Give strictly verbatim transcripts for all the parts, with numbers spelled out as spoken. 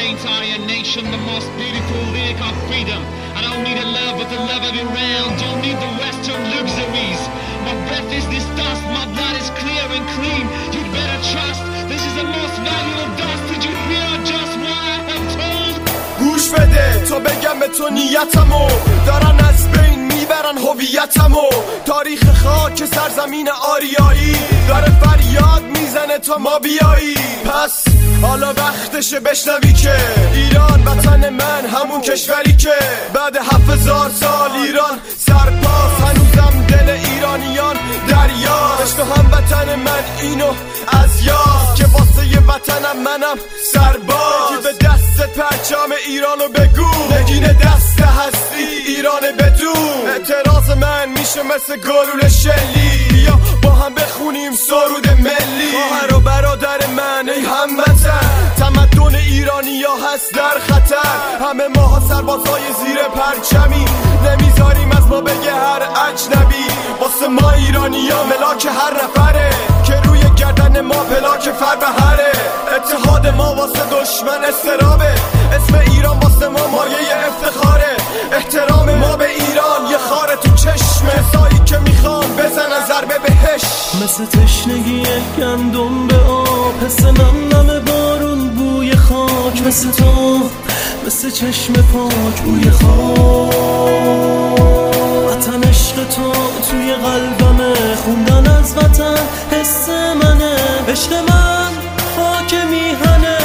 entire nation, the most beautiful lyric of freedom. I don't need a love but the love of Iran. Don't need the western luxuries. My breath is this dust, my blood is clear and clean. You'd better trust, this is the most valuable dust. Did you hear just what I have told? گوش بده تا بگم به تو نیتمو، دارن از بین میبرن هویتمو. تاریخ خاک سرزمین آریایی داره فریاد میزنه تا ما بیایی. پس حالا وقتشه بشنوی که ایران وطن من، همون کشوری که بعد هفت هزار سال ایران سرپاس. هنوزم دل ایرانیان دریاست. تو هم وطن من اینو از یاد که واسه یه وطنم منم سرباز. یکی به دست پرچم ایرانو بگو، نگین دست هستی ایران بدون. اعتراض من میشه مثل گلوله شلی، بیا با هم بخونیم سرود ملی. خواهر و برادر من ای هموطن، تمدن ایرانی ها هست در خطر. همه ماها سربازای زیر پرچمی، نمیذاریم از ما بگه هر اجنبی. واسه ما ایرانی ها ملاک هر نفره که روی گردن ما پلاک فر بهره. اتحاد ما واسه دشمن استرابه، اسم ایران واسه ما مایه افتخاره. احترام ما به ایران یه خاره تو چشم کسایی که میخوان بزنن ضربه بهش. مثل تشنگی گندم به آب، حس نم نم بارون بوی خاک. مثل تو، مثل چشم پاک بوی خاک. وطن عشق تو توی قلبمه، خوندن از وطن حس منه. عشق من خاک میهنه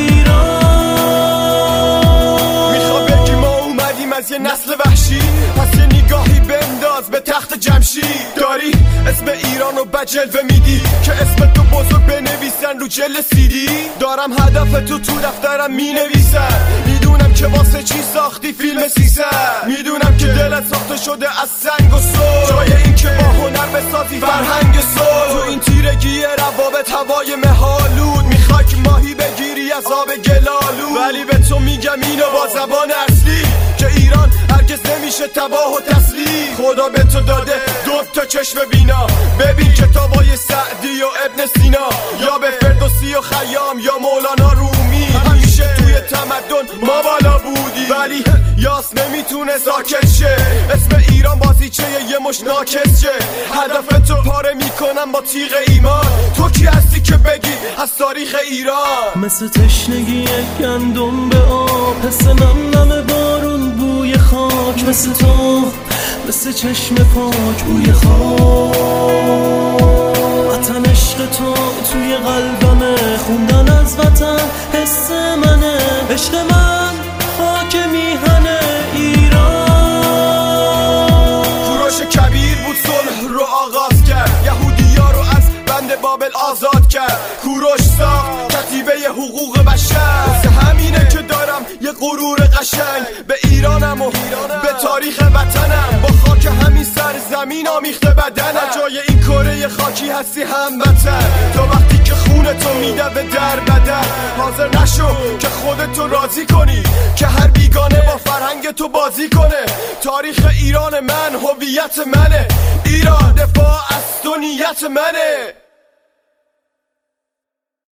ایران. میخوا بگی ما اومدیم از یه نسل وحشی، پس یه نگاهی بنداز به تخت جمشید. داری اسم ایرانو بجلوه میدی که اسم تو بزرگ بنویسن رو جل سیدی. دارم هدف تو تو دفترم مینویسن، میدونم که واسه چی ساختی فیلم سیزن. میدونم که دلت ساخته شده از سنگ و صلح، جای این که با هنر بسازی فرهنگ صلح. تو این تیرگی روابط هوای مهالود، میخوای که ماهی بگیری از آب گلالود. ولی به تو میگم اینو با زبان اصلی که ایران هرگز نمیشه تباه و تسلیم. خدا به تو داده دو تا چشم بینا، ببین کتابای سعدی و ابن سینا، یا به فردوسی و خیام یا مولانا رومی. همیشه توی تمدن ما بالا بودی، ولی یاس نمیتونه ساکت شه. اسم ایران بازیچه یه مش ناکس شه. هدف تو پاره میکنم با تیغ ایمان. تو کی هستی که بگی از تاریخ ایران؟ مثل تشنگی گندم به آب، حس نم نم بارون بوی خاک. مثل تو، مثل چشم پاک بوی خاک. وطن عشق تو توی قلبمه، خوندن از وطن حس منه. عشق من خاک میهنه ایران. کوروش کبیر بود صلح رو آغاز کرد، یهودیا رو از بند بابل آزاد کرد. کوروش ساخت کتیبه حقوق بشر، واسه همینه که دارم یه غرور قشنگ به ایرانم و به تاریخ وطنم. با خاک همین سرزمین آمیخته بدنم، جای این کره خاکی هستی هموطن. تا وقتی که خون تو میده به در بدن، حاضر نشو که خودتو راضی کنی که هر بیگانه با فرهنگ تو بازی کنه. تاریخ ایران من هویت منه، ایران دفاع از تو نیت منه.